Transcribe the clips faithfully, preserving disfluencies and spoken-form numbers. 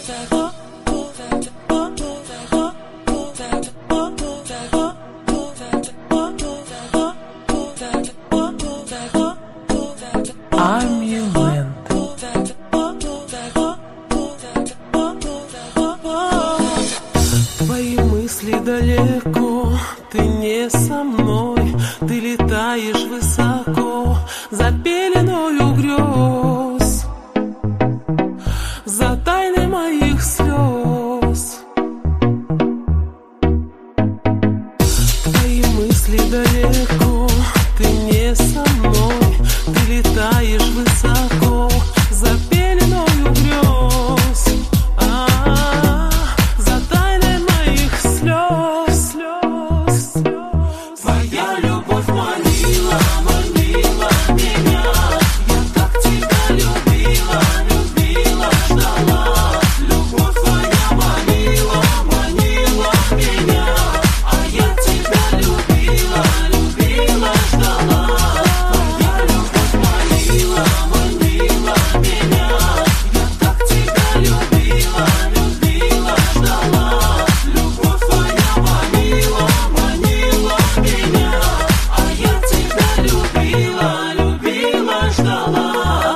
Твои мысли далеко, ты не со мной, ты летаешь высоко за пеленою грез, за тайной моих слез. Твои мысли далеко, ты не со мной, ты летаешь высоко за пеленою грез, а, за тайной моих слез, слез, слез. Твоя любовь манила, манила меня, я так тебя любила, любила, ждала. Любовь твоя манила, манила меня, а я тебя любила, любила, ждала. Твоя любовь манила, манила меня, я так тебя любила, любила, ждала. Любовь твоя манила, манила меня, а я тебя любила, любила, ждала.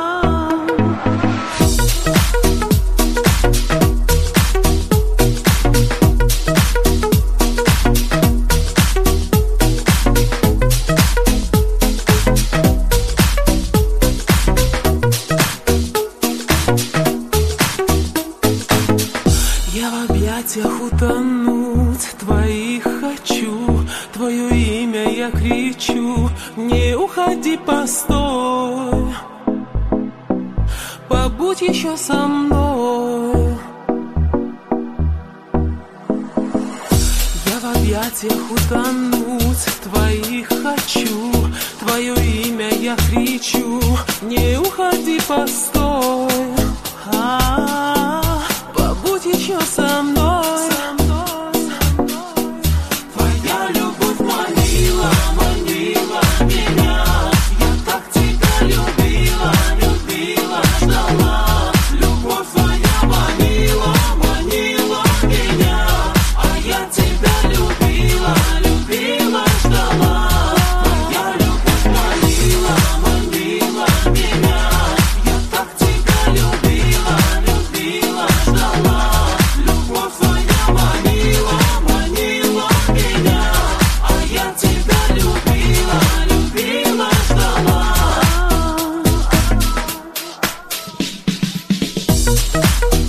Я в объятиях утонуть твоих хочу, твое имя я кричу, не уходи, постой, побудь еще со мной. Я в объятиях утонуть твоих хочу, твое имя я кричу, не уходи, постой, а, побудь еще со мной. Твоя любовь манила, манила меня, я так тебя любила, любила, ждала. Любовь твоя манила, манила меня, а я тебя любила, любила, ждала. Твоя любовь манила, манила меня, я так тебя любила, любила, ждала. Любовь твоя манила, манила меня, а я тебя любила, любила, ждала.